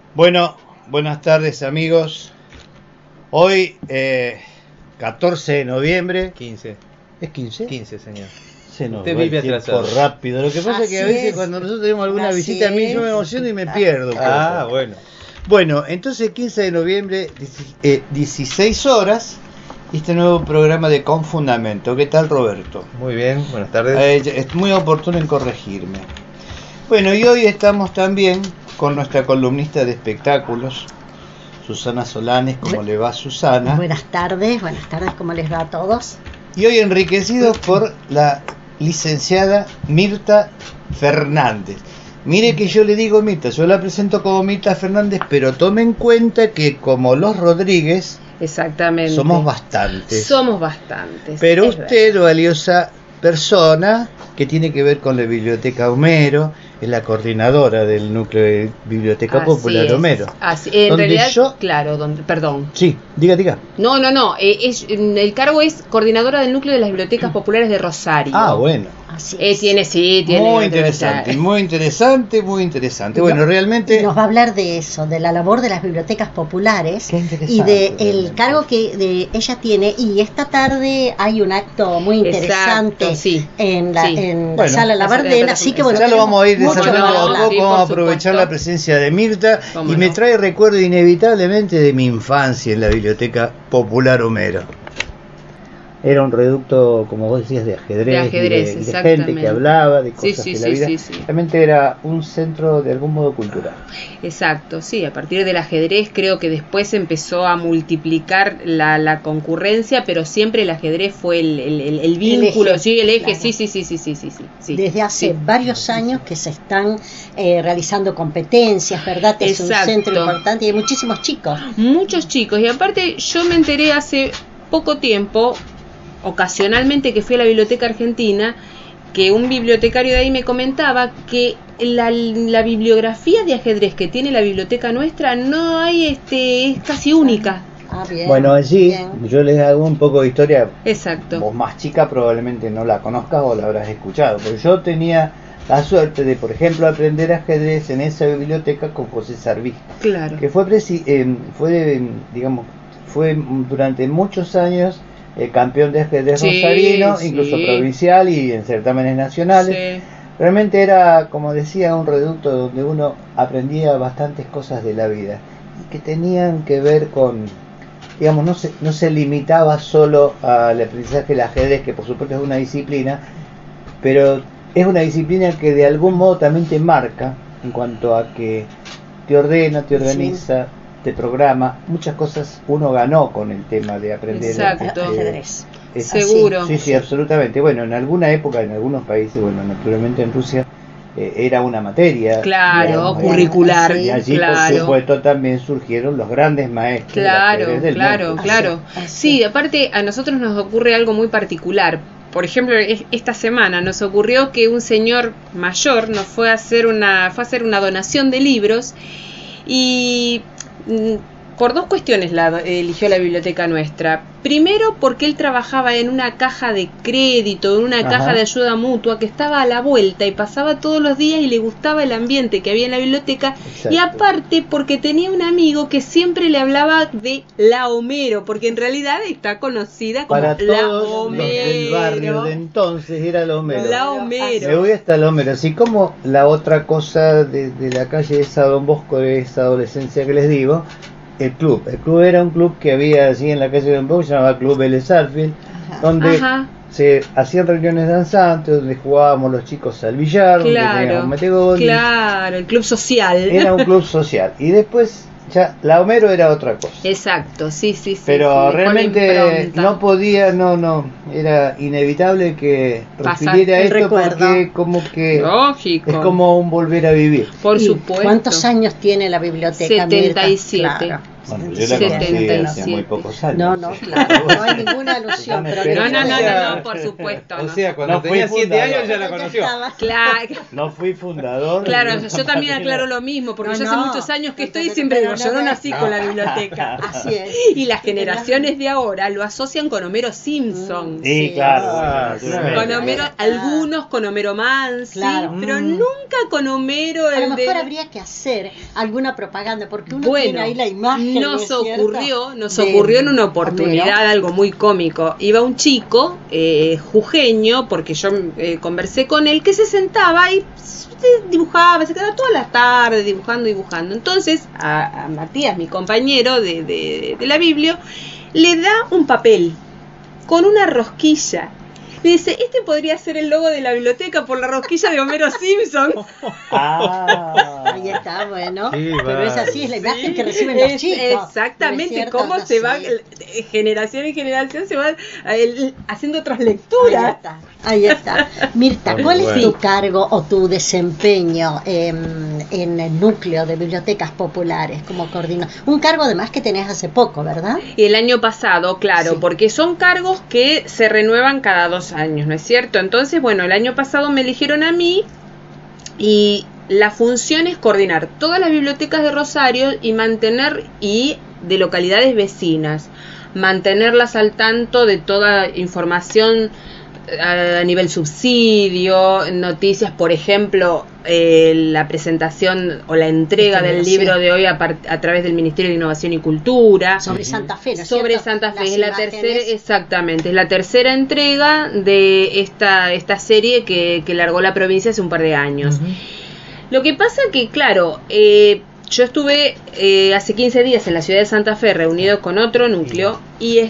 Bueno, buenas tardes amigos. Hoy 14 de noviembre. 15. ¿Es 15? 15, señor. Se nos Usted va el vive tiempo atrasado. rápido. Lo que pasa es que a veces cuando nosotros tenemos alguna visita a mí yo me emociono y me pierdo. Ah, bueno. Bueno, entonces 15 de noviembre, 16 horas, este nuevo programa de Con Fundamento. ¿Qué tal, Roberto? Muy bien, buenas tardes. Es muy oportuno en corregirme. Bueno, y hoy estamos también con nuestra columnista de espectáculos, Susana Solanes. ¿Cómo le va, Susana? Buenas tardes, ¿cómo les va a todos? Y hoy enriquecidos por la licenciada Mirta Fernández. Mire que yo le digo Mirta, yo la presento como Mirta Fernández, pero tome en cuenta que como los Rodríguez, exactamente, somos bastantes. Pero usted, valiosa persona, que tiene que ver con la Biblioteca Homero, es la coordinadora del núcleo de Biblioteca Popular Homero. Así, en realidad, perdón. Sí, diga. No, el cargo es coordinadora del núcleo de las bibliotecas populares de Rosario. Ah, bueno. Tiene. Muy interesante. Bueno, realmente nos va a hablar de eso, de la labor de las bibliotecas populares y de el cargo que ella tiene. Y esta tarde hay un acto muy interesante en la sala Labardén, así que bueno, ya lo vamos a ir desarrollando un poco. Vamos a aprovechar la presencia de Mirta y me trae recuerdo inevitablemente de mi infancia en la Biblioteca Popular Homero. Era un reducto, como vos decías, de ajedrez de gente que hablaba de cosas de la vida. Realmente era un centro de algún modo cultural. Exacto, sí, a partir del ajedrez creo que después empezó a multiplicar la concurrencia, pero siempre el ajedrez fue el vínculo, el eje, claro. Sí. Desde hace varios años que se están realizando competencias, ¿verdad? Es un centro importante y hay muchísimos chicos. Muchos chicos, y aparte yo me enteré hace poco tiempo, ocasionalmente, que fui a la Biblioteca Argentina, que un bibliotecario de ahí me comentaba que la bibliografía de ajedrez que tiene la biblioteca nuestra no hay, es casi única. Bien, bueno, allí yo les hago un poco de historia. Exacto. Vos más chica probablemente no la conozcas o la habrás escuchado, pero yo tenía la suerte de, por ejemplo, aprender ajedrez en esa biblioteca con José Sarví. Claro. Que fue durante muchos años campeón de ajedrez rosarino, incluso provincial y en certámenes nacionales. Realmente era, como decía, un reducto donde uno aprendía bastantes cosas de la vida y que tenían que ver con, digamos, no se limitaba solo al aprendizaje del ajedrez, que por supuesto es una disciplina, pero es una disciplina que de algún modo también te marca en cuanto a que te ordena, te organiza, te programa. Muchas cosas uno ganó con el tema de aprender ajedrez. Seguro. Sí, absolutamente. Bueno, en alguna época, en algunos países, bueno, naturalmente en Rusia, era una materia. Claro, curricular. Y allí, por supuesto, también surgieron los grandes maestros del ajedrez del mundo. Claro. Sí, aparte a nosotros nos ocurre algo muy particular. Por ejemplo, esta semana nos ocurrió que un señor mayor nos fue a hacer una donación de libros y por dos cuestiones eligió la biblioteca nuestra. Primero, porque él trabajaba en una caja de crédito, en una caja de ayuda mutua que estaba a la vuelta y pasaba todos los días y le gustaba el ambiente que había en la biblioteca. Exacto. Y aparte, porque tenía un amigo que siempre le hablaba de la Homero, porque en realidad está conocida como para la todos Homero. Los del barrio de entonces era la Homero. La Homero. Me voy hasta la Homero. Así como la otra cosa de la calle esa Don Bosco, de esa adolescencia que les digo, el club era un club que había allí en la calle de Don Bosco, se llamaba Club Vélez Sarsfield, donde se hacían reuniones danzantes, donde jugábamos los chicos al billar, donde teníamos metegol. Claro, el club social. Era un club social. Y después ya la Homero era otra cosa. Exacto, sí. Pero realmente no podía, era inevitable que refiriera esto porque como que lógico. Es como un volver a vivir. Por supuesto. ¿Cuántos años tiene la biblioteca? 77. Claro. Bueno, yo la conocí hace muy pocos años. No, claro, no hay ninguna alusión. Pero no, por supuesto. O sea, cuando tenía 7 años ya la conoció. Claro. No fui fundador. Claro, yo también aclaro lo mismo, porque yo hace muchos años que estoy y siempre digo, yo no nací con la biblioteca. Así es. Y las generaciones de ahora lo asocian con Homero Simpson. Sí, claro. Con Homero, algunos con Homero Mansi, pero nunca con Homero. A lo mejor habría que hacer alguna propaganda, porque uno tiene ahí la imagen. Nos ocurrió en una oportunidad algo muy cómico. Iba un chico jujeño, porque yo conversé con él, que se sentaba y dibujaba, se quedaba todas las tardes dibujando. Entonces a Matías, mi compañero de la Biblia, le da un papel con una rosquilla. Me dice, este podría ser el logo de la biblioteca por la rosquilla de Homero Simpson. Ahí está, bueno. Sí, pero es así, es la imagen que reciben los chicos. Exactamente, cómo se va, generación en generación se va haciendo otras lecturas. Ahí está. Mirta, ¿cuál es tu cargo o tu desempeño en el núcleo de bibliotecas populares como coordinador? Un cargo además que tenés hace poco, ¿verdad? El año pasado, claro, porque son cargos que se renuevan cada 2 años, ¿no es cierto? Entonces, bueno, el año pasado me eligieron a mí y la función es coordinar todas las bibliotecas de Rosario y de localidades vecinas, mantenerlas al tanto de toda información a nivel subsidio, noticias, por ejemplo, la presentación o la entrega del libro de hoy a través del Ministerio de Innovación y Cultura. Sobre Santa Fe, ¿no es sobre cierto? Santa Fe, es la tercera, exactamente, es la tercera entrega de esta serie que largó la provincia hace un par de años. Lo que pasa que, claro, yo estuve hace 15 días en la ciudad de Santa Fe reunido con otro núcleo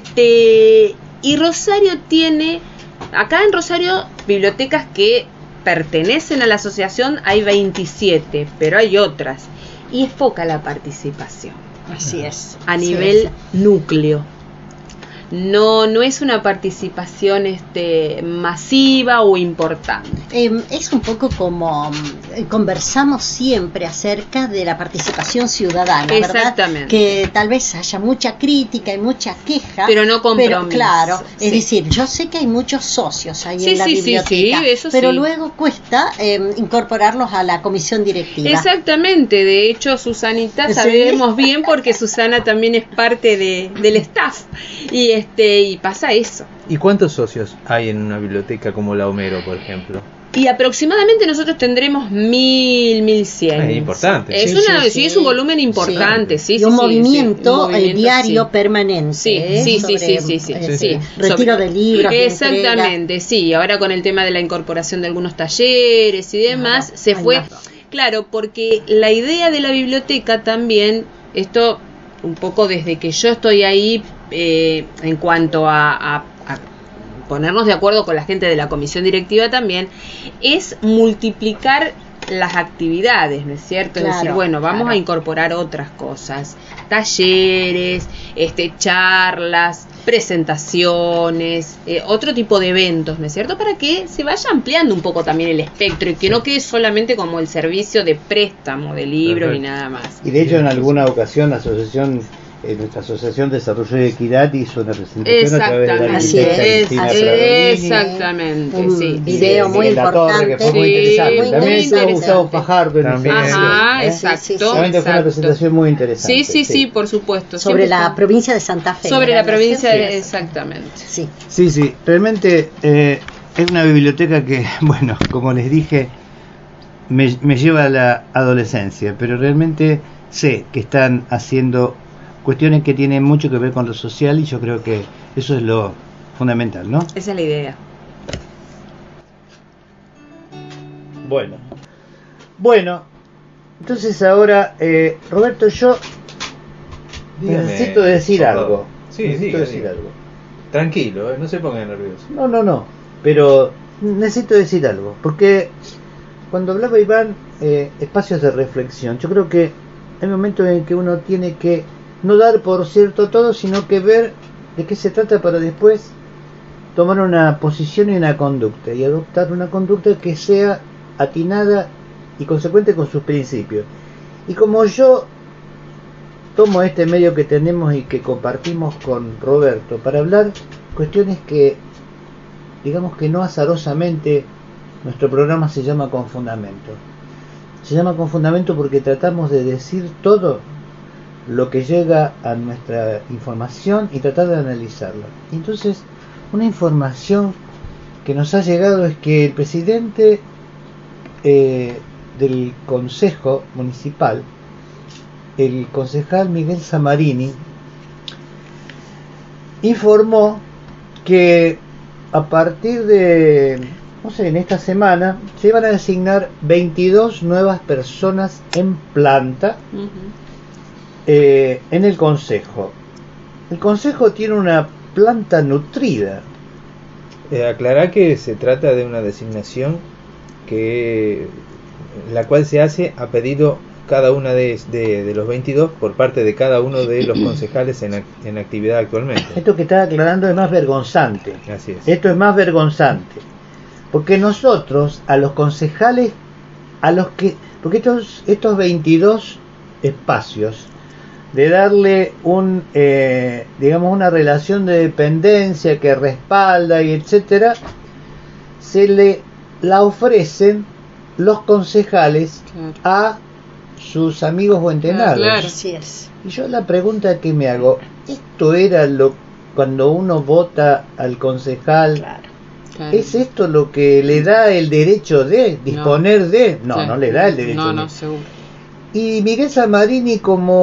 y Rosario tiene... Acá en Rosario, bibliotecas que pertenecen a la asociación hay 27, pero hay otras. Y es poca la participación. Así es. A nivel núcleo. No es una participación masiva o importante. Es un poco como conversamos siempre acerca de la participación ciudadana, ¿verdad? Exactamente. Que tal vez haya mucha crítica y mucha queja, pero no compromiso. Pero claro, es decir, yo sé que hay muchos socios ahí en la biblioteca, pero luego cuesta incorporarlos a la comisión directiva. Exactamente, de hecho Susanita sabemos bien porque Susana también es parte del staff y pasa eso. ¿Y cuántos socios hay en una biblioteca como la Homero, por ejemplo? Y aproximadamente nosotros tendremos 1.100. Es importante. Es un volumen importante, y un movimiento diario permanente. Sí. Retiro de libros. Exactamente, sí. Ahora con el tema de la incorporación de algunos talleres y demás, se fue. Claro, porque la idea de la biblioteca también, esto un poco desde que yo estoy ahí, en cuanto a ponernos de acuerdo con la gente de la comisión directiva también, es multiplicar las actividades, ¿no es cierto? Claro, es decir, bueno, vamos a incorporar otras cosas, talleres, charlas, presentaciones, otro tipo de eventos, ¿no es cierto? Para que se vaya ampliando un poco también el espectro y que no quede solamente como el servicio de préstamo de libros y nada más. Y de hecho en alguna ocasión nuestra asociación Desarrollo y Equidad hizo una presentación a través de la biblioteca exactamente, un video muy importante que fue muy interesante. También está Gustavo Fajardo exacto. Realmente fue una presentación muy interesante. Sí, por supuesto. Sobre la provincia de Santa Fe. Sobre la provincia exactamente. Sí. Realmente es una biblioteca que, bueno, como les dije, me lleva a la adolescencia, pero realmente sé que están haciendo cuestiones que tienen mucho que ver con lo social y yo creo que eso es lo fundamental, ¿no? Esa es la idea. Bueno, entonces ahora, Roberto, yo necesito decir algo. Necesito decir algo. Tranquilo, no se pongan nerviosos. No, pero necesito decir algo, porque cuando hablaba Iván, espacios de reflexión, yo creo que hay momentos en que uno tiene que no dar por cierto todo, sino que ver de qué se trata para después tomar una posición y una conducta, y adoptar una conducta que sea atinada y consecuente con sus principios. Y como yo tomo este medio que tenemos y que compartimos con Roberto para hablar cuestiones que, digamos que no azarosamente, nuestro programa se llama Con Fundamento. Se llama Con Fundamento porque tratamos de decir todo lo que llega a nuestra información y tratar de analizarla. Entonces, una información que nos ha llegado es que el presidente del Consejo Municipal, el concejal Miguel Zamarini, informó que a partir de, no sé, en esta semana se iban a designar 22 nuevas personas en planta en el Consejo. El Consejo tiene una planta nutrida. Aclarar que se trata de una designación la cual se hace a pedido cada una de los 22 por parte de cada uno de los concejales en actividad actualmente. Esto que está aclarando es más vergonzante. Así es. Esto es más vergonzante. Porque nosotros, a los concejales, porque estos 22 espacios, de darle digamos una relación de dependencia que respalda y etcétera, se la ofrecen los concejales a sus amigos o entenados. Claro. Así es. Y yo la pregunta que me hago, ¿esto era cuando uno vota al concejal? Claro. ¿Es esto lo que le da el derecho de disponer de? No le da el derecho de. Seguro. Y Miguel Zamarini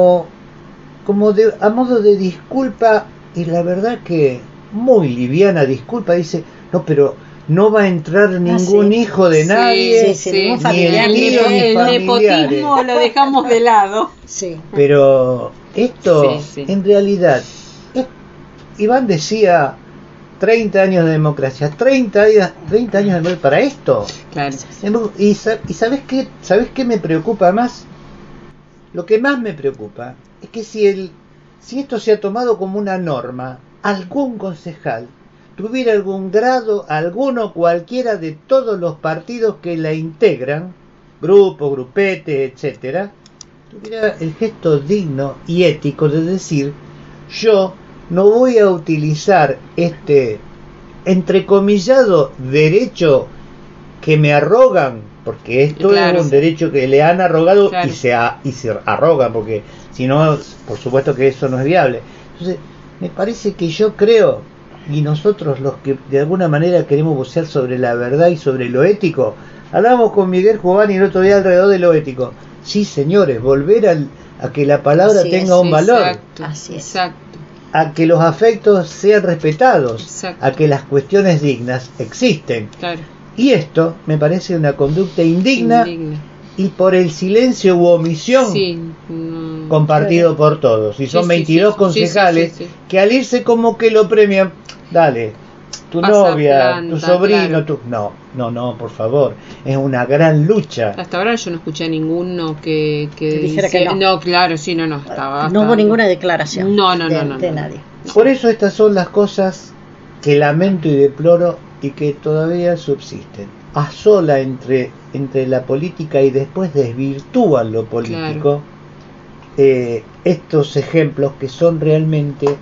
a modo de disculpa, y la verdad que muy liviana disculpa, dice, no, pero no va a entrar ningún hijo de nadie, ningún familiar, el nepotismo lo dejamos de lado. Sí. Pero esto, en realidad, Iván decía 30 años de democracia, 30 años de democracia para esto. Claro. Y ¿sabes qué me preocupa más? Lo que más me preocupa es que si esto se ha tomado como una norma, algún concejal tuviera algún grado, alguno cualquiera de todos los partidos que la integran, grupos, grupetes, etcétera, tuviera el gesto digno y ético de decir, yo no voy a utilizar este entrecomillado derecho que me arrogan, porque esto es un derecho que le han arrogado y se arrogan, porque si no, por supuesto que eso no es viable. Entonces, me parece que yo creo, y nosotros los que de alguna manera queremos vocear sobre la verdad y sobre lo ético, hablamos con Miguel Giovanni el otro día alrededor de lo ético. Sí, señores, volver a que la palabra tenga un valor. Exacto. A que los afectos sean respetados, a que las cuestiones dignas existen. Claro. Y esto me parece una conducta indigna. Y por el silencio u omisión compartido por todos. Y son 22 concejales que al irse como que lo premian, dale, tu novia, tu sobrino, no, por favor, es una gran lucha. Hasta ahora yo no escuché a ninguno que dijera que no. No, claro, sí, no estaba. No hubo ninguna declaración de nadie. Por eso estas son las cosas que lamento y deploro y que todavía subsisten. Asola entre la política y después desvirtúan lo político. Estos ejemplos que son realmente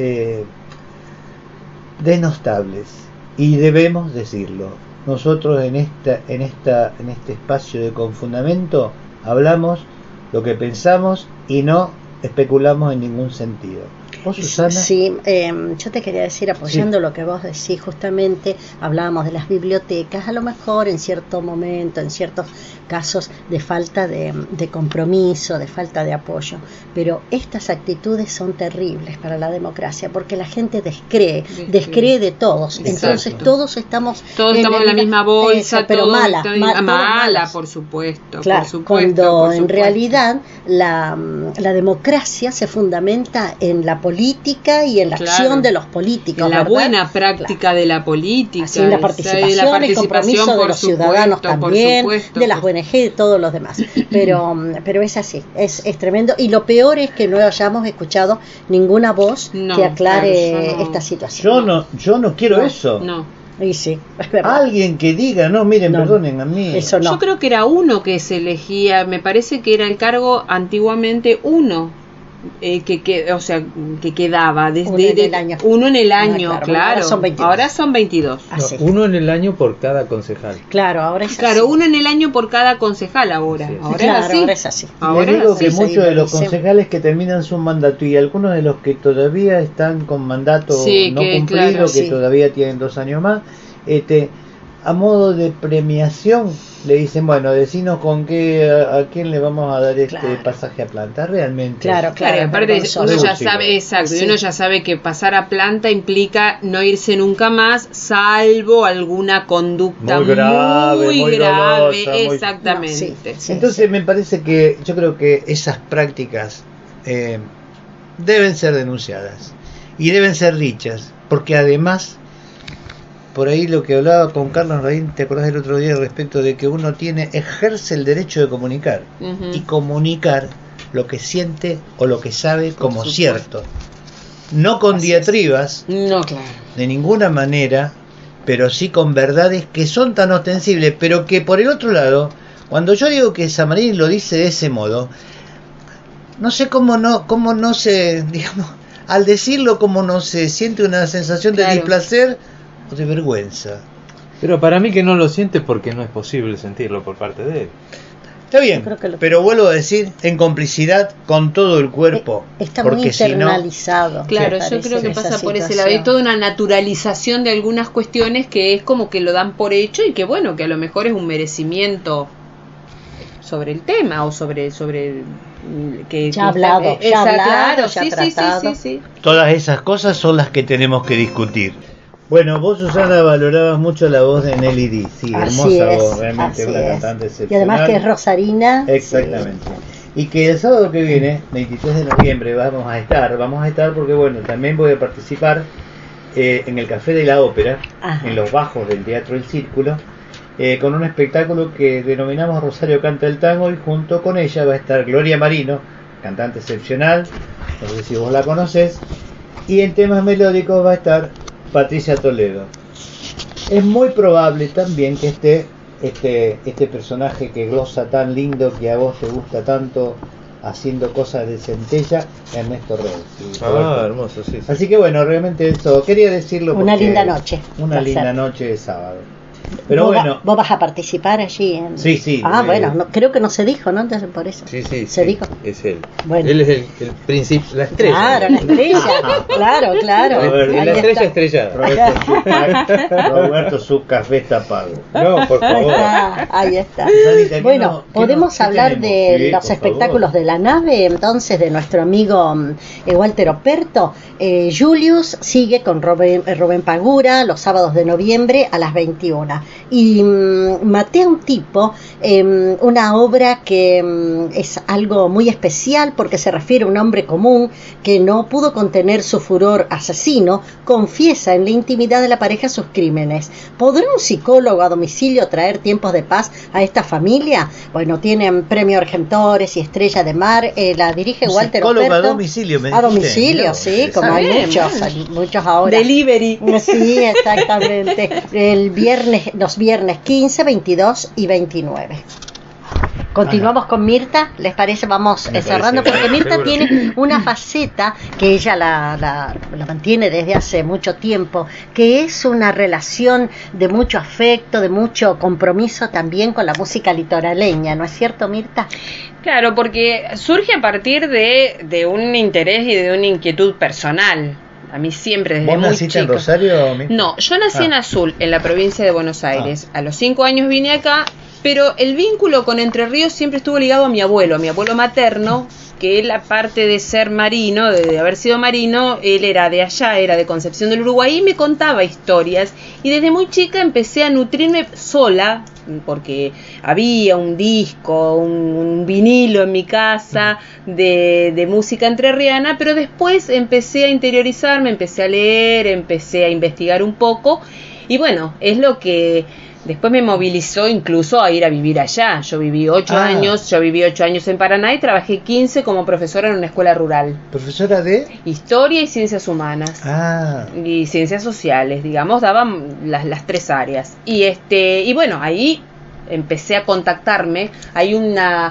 denostables, y debemos decirlo. Nosotros en este espacio de Con Fundamento hablamos lo que pensamos y no especulamos en ningún sentido. ¿Vos, Susana? Sí, yo te quería decir, apoyando lo que vos decís, justamente hablábamos de las bibliotecas, a lo mejor en cierto momento, en ciertos casos de falta de compromiso, de falta de apoyo, pero estas actitudes son terribles para la democracia, porque la gente descree de todos. Exacto. Entonces todos estamos en la misma bolsa, pero mala, por supuesto. Claro, por supuesto, cuando en realidad la democracia se fundamenta en la política y en la acción de los políticos, en la ¿verdad? buena práctica de la política, así, en la participación, el compromiso de los ciudadanos también, de las ONG y de todos los demás, pero es así, es tremendo, y lo peor es que no hayamos escuchado ninguna voz que aclare esta situación. Yo no quiero eso. Y sí, alguien que diga, perdonen a mí. Eso no. Yo creo que era uno que se elegía, me parece que era el cargo antiguamente uno o sea, que quedaba desde uno en el año, claro. Ahora son 22. No, uno en el año por cada concejal. Claro, ahora es así. Uno en el año por cada concejal ahora. Ahora es así. Ahora digo que muchos de los concejales que terminan su mandato y algunos de los que todavía están con mandato no cumplido, que todavía tienen 2 años más, a modo de premiación le dicen, bueno, decinos con qué, a quién le vamos a dar pasaje a planta, realmente. Claro, aparte uno ya sabe, y uno ya sabe que pasar a planta implica no irse nunca más, salvo alguna conducta muy grave, exactamente. Entonces me parece que yo creo que esas prácticas deben ser denunciadas y deben ser dichas, porque además por ahí lo que hablaba con Carlos Raín, ¿te acordás del otro día respecto de que uno ejerce el derecho de comunicar y comunicar lo que siente o lo que sabe como cierto? No con diatribas, de ninguna manera, pero sí con verdades que son tan ostensibles, pero que por el otro lado, cuando yo digo que Samarín lo dice de ese modo, no sé cómo no se, digamos, al decirlo como no se siente una sensación de displacer o de vergüenza. Pero para mí que no lo siente porque no es posible sentirlo por parte de él. Está bien, pero vuelvo a decir, en complicidad con todo el cuerpo. Está muy internalizado. Claro, yo creo que pasa por ese lado. Hay toda una naturalización de algunas cuestiones que es como que lo dan por hecho y que bueno, que a lo mejor es un merecimiento sobre el tema o sobre que ya hablado, tratado. Sí. Todas esas cosas son las que tenemos que discutir. Bueno, vos, Susana, valorabas mucho la voz de Nelly Di. Sí, hermosa voz, realmente una cantante excepcional. Y además que es rosarina. Exactamente. Y que el sábado que viene, 23 de noviembre, vamos a estar porque bueno, también voy a participar en el Café de la Ópera, en los bajos del Teatro El Círculo, con un espectáculo que denominamos Rosario Canta el Tango, y junto con ella va a estar Gloria Marino, cantante excepcional, no sé si vos la conocés, y en temas melódicos va a estar Patricia Toledo. Es muy probable también que esté este personaje que glosa tan lindo, que a vos te gusta tanto, haciendo cosas de centella, Ernesto Rossi. Hermoso, sí. Así que bueno, realmente eso, quería decirlo. Una linda noche. Una linda noche de sábado. Pero ¿Vos vas a participar allí? Sí. Bueno, creo que no se dijo, ¿no? Entonces por eso. Sí. Se dijo. Es él. Bueno. Él es el príncipe, la estrella. Claro, la estrella. claro. La estrella estrellada. Roberto, su café está pago. No, por favor. Ahí está. Bueno, podemos hablar de los espectáculos de la nave, entonces, de nuestro amigo Walter Operto. Julius sigue con Rubén Pagura los sábados de noviembre a las 21. Y Maté a un tipo, una obra que es algo muy especial porque se refiere a un hombre común que no pudo contener su furor asesino, confiesa en la intimidad de la pareja sus crímenes. ¿Podrá un psicólogo a domicilio traer tiempos de paz a esta familia? Bueno, tienen premio Argentores y Estrella de Mar, la dirige Walter Operto. A domicilio, me dijiste. A domicilio, sí, como hay muchos ahora. Delivery. Sí, exactamente. Los viernes 15, 22 y 29. Continuamos con Mirta, ¿les parece? Vamos cerrando porque Mirta tiene una faceta que ella la mantiene desde hace mucho tiempo, que es una relación de mucho afecto, de mucho compromiso también con la música litoraleña, ¿no es cierto, Mirta? Claro, porque surge a partir de un interés y de una inquietud personal. A mí siempre, desde muy chica. ¿Vos naciste en Rosario? No, yo nací en Azul, en la provincia de Buenos Aires. A los 5 años vine acá, pero el vínculo con Entre Ríos siempre estuvo ligado a mi abuelo materno, que él, aparte de ser marino, de haber sido marino, él era de allá, era de Concepción del Uruguay, y me contaba historias. Y desde muy chica empecé a nutrirme sola, porque había un disco, un vinilo en mi casa de música entrerriana, pero después empecé a interiorizarme, empecé a leer, empecé a investigar un poco, y bueno, es lo que después me movilizó incluso a ir a vivir allá. Yo viví 8 años en Paraná y trabajé 15 como profesora en una escuela rural. ¿Profesora de? Historia y Ciencias Humanas. Y Ciencias Sociales, digamos, daban las 3 áreas. Y bueno, ahí empecé a contactarme, hay una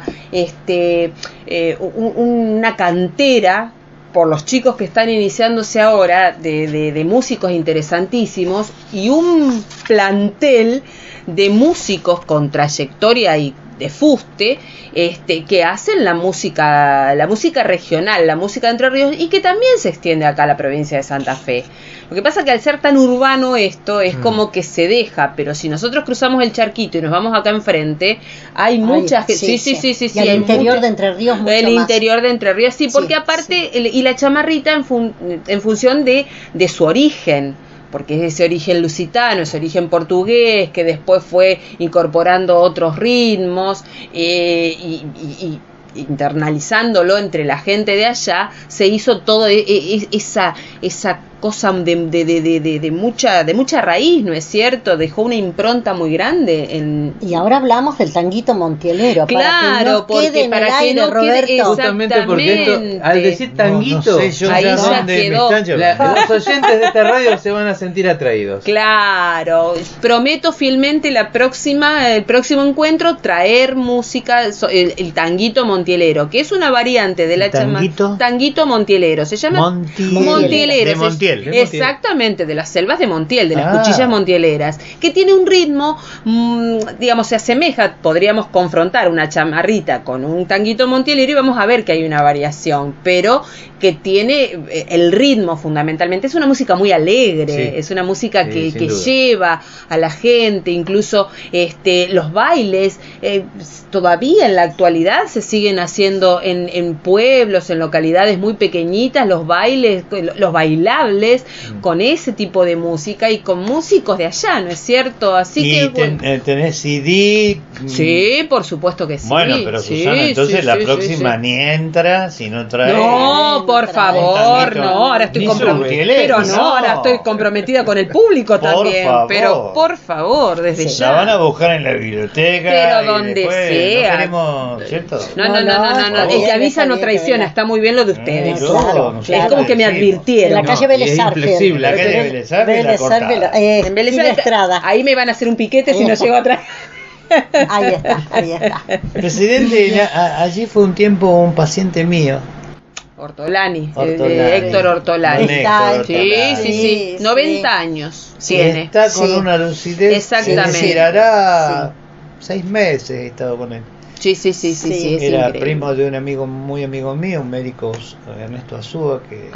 cantera por los chicos que están iniciándose ahora de músicos interesantísimos y un plantel de músicos con trayectoria y de fuste, que hacen la música regional, la música de Entre Ríos, y que también se extiende acá a la provincia de Santa Fe. Lo que pasa es que al ser tan urbano esto es como que se deja, pero si nosotros cruzamos el charquito y nos vamos acá enfrente, hay muchas que sí. Y el interior de Entre Ríos mucho el más. Interior de Entre Ríos, sí, porque aparte y la chamarrita en función de su origen, porque es ese origen lusitano, ese origen portugués, que después fue incorporando otros ritmos y internalizándolo entre la gente de allá, se hizo todo esa cosa de mucha raíz, ¿no es cierto? Dejó una impronta muy grande y ahora hablamos del tanguito montielero, claro, para que no quede, justamente porque esto, al decir tanguito, ahí ya quedó. Los oyentes de esta radio se van a sentir atraídos. Claro, prometo fielmente el próximo encuentro traer música, el tanguito montielero, que es una variante de la tanguito montielero, se llama Montielero, de Montiel. Exactamente, de las selvas de Montiel, de las cuchillas montieleras, que tiene un ritmo, digamos, se asemeja, podríamos confrontar una chamarrita con un tanguito montielero y vamos a ver que hay una variación, pero que tiene el ritmo fundamentalmente. Es una música muy alegre, es una música que lleva a la gente, incluso los bailes, todavía en la actualidad se siguen haciendo en pueblos, en localidades muy pequeñitas, los bailes, los bailables, con ese tipo de música y con músicos de allá, ¿no es cierto? Así que ¿tenés CD? Sí, por supuesto que sí. Bueno, pero Susana, entonces la próxima ni entra si no trae. No, por favor, no, ahora estoy comprometida. Pero no, ahora estoy comprometida con el público también. Pero por favor, desde ya. La van a buscar en la biblioteca. Pero donde sea. No queremos, ¿cierto? No. El que avisa no traiciona, está ahí ven lo de ustedes. Claro. Es como que me advirtieron. En la calle Vélez Sarsfield. La calle Vélez Sarsfield, en Vélez Estrada. Ahí me van a hacer un piquete si no llego atrás. Ahí está. Presidente, allí fue un tiempo un paciente mío. Ortolani. Héctor Ortolani. Sí. 90 años tiene. Está con una lucidez. Exactamente. Hará 6 meses he estado con él. Sí. Era primo de un amigo, muy amigo mío, un médico, Ernesto Azúa, que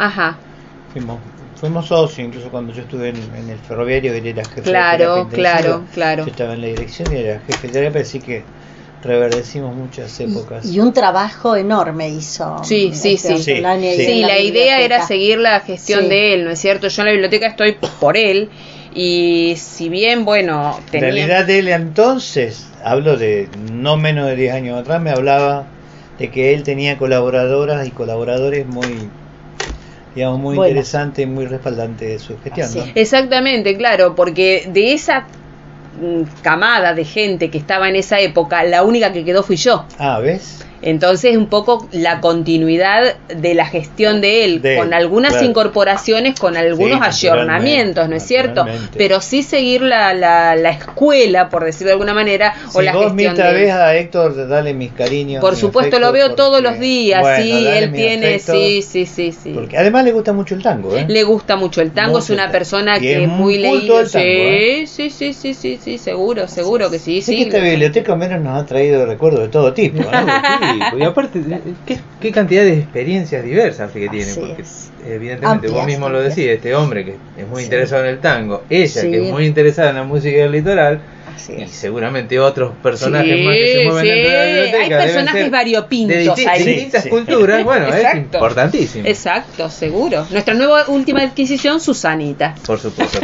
fuimos socios, incluso cuando yo estuve en el ferroviario, él era jefe de terapia intensiva. Claro. Yo estaba en la dirección y era jefe de terapia, así que reverdecimos muchas épocas. Y un trabajo enorme hizo. Sí, la idea era seguir la gestión de él, ¿no es cierto? Yo en la biblioteca estoy por él, y si bien, bueno, en realidad él entonces, hablo de no menos de 10 años atrás, me hablaba de que él tenía colaboradoras y colaboradores muy interesantes y muy respaldantes de su gestión, ¿no? Exactamente, claro, porque de esa camada de gente que estaba en esa época, la única que quedó fui yo. ¿Ves? Entonces un poco la continuidad de la gestión de él, con algunas incorporaciones, con algunos ayornamientos, ¿no es cierto? Pero sí seguir la escuela, por decirlo de alguna manera, o la gestión de él. Vos vez a Héctor, dale mis cariños. Por supuesto, lo veo todos los días, él tiene, afecto, sí. Porque además le gusta mucho el tango, Le gusta mucho el tango, es una persona que es muy leída. Sí, seguro que sí. Sé que esta biblioteca menos nos ha traído recuerdos de todo tipo, ¿no? Y aparte, ¿qué cantidad de experiencias diversas que tiene? Porque evidentemente vos mismo lo decís, este hombre que es muy interesado en el tango, ella que es muy interesada en la música del litoral, y seguramente otros personajes más que se mueven dentro de la biblioteca. Hay personajes variopintos de distintas culturas, bueno, es importantísimo. Exacto, seguro. Nuestra nueva última adquisición, Susanita. Por supuesto.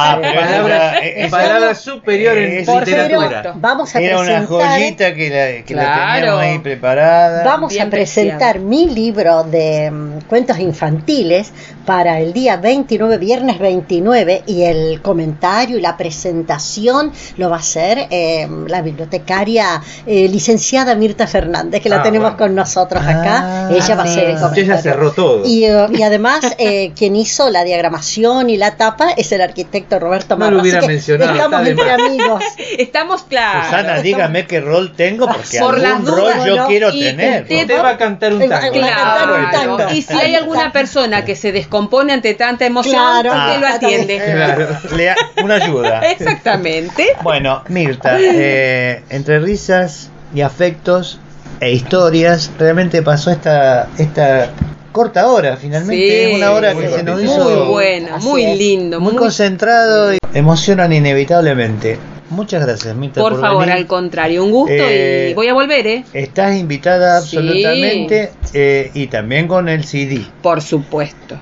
Palabra superior en literatura. Vamos a Era una joyita que la teníamos ahí preparada. Vamos a presentar mi libro de cuentos infantiles para el día 29, viernes 29, y el comentario y la presentación lo va a ser la bibliotecaria licenciada Mirta Fernández, que la tenemos con nosotros acá. Ella va a ser el comentario. Ella cerró todo. Y además, quien hizo la diagramación y la tapa es el arquitecto Roberto Marra. No lo hubiera mencionado. Estamos entre amigos. Estamos claros. Susana, dígame qué rol tengo, porque por algún rol yo quiero tener. Usted va a cantar un tango. Claro. Y si hay alguna persona que se descompone ante tanta emoción, usted lo atiende. Claro. Una ayuda. Exactamente. Bueno, Mirta, entre risas y afectos e historias, realmente pasó esta corta hora, finalmente. Es una hora que se nos hizo muy buena, muy lindo, muy concentrado y emocionan inevitablemente. Muchas gracias, Mirta. Por favor, venir. Al contrario, un gusto y voy a volver, Estás invitada absolutamente y también con el CD. Por supuesto.